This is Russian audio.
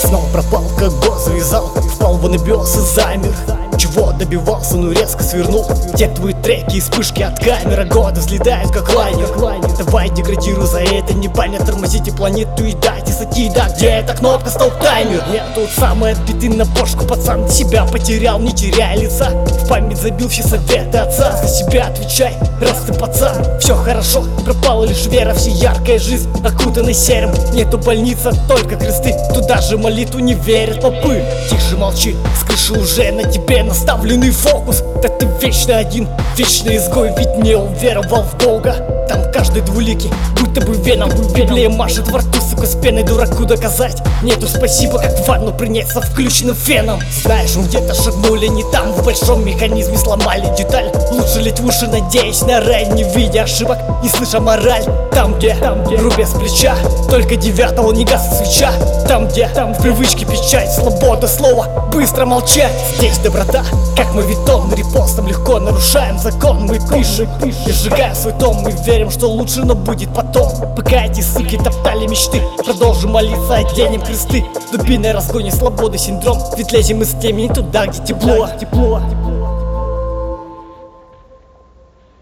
Снова пропал, как год завязал, впал в анабиоз и замер. Чего добивался, ну резко свернул. Те твои треки и вспышки от камеры года взлетают как лайнер. Давай деградируй за это, не баня, тормозите планету и дайте сойти. Да где эта кнопка, стоп таймер? Я тут самый отбитый на бошку пацан, себя потерял, не теряя лица. В память забил все советы отца, за себя отвечай, раз ты пацан. Все хорошо, пропала лишь вера, все яркая жизнь окутанной серым. Нету больницы, только кресты, туда же молитву не верят попы. Тише молчи, с крыши уже на тебе наставленный фокус. Да ты вечно один, вечный изгой, ведь не уверовал в Бога. Там каждый двуликий, будто бы веном. Библия машет во рту, сука, с пеной дураку доказать нету спасибо, как ванну принять со включенным феном. Знаешь, мы где-то шагнули не там, в большом механизме сломали деталь. Лучше лить в уши, надеясь на рай, не видя ошибок, не слыша мораль. Там где рубя с плеча, только 9-го не гасит свеча. Там где в привычке печать, свобода слова, быстро молчать. Здесь доброта, как мавитон, репостом легко нарушаем закон. Мы пишем и сжигаем свой том, мы верим, что лучше, но будет потом. Пока эти суки топтали мечты, продолжим молиться, оденем кресты. Дубиной разгонит свободы синдром, ведь лезем мы с теми не туда, где тепло.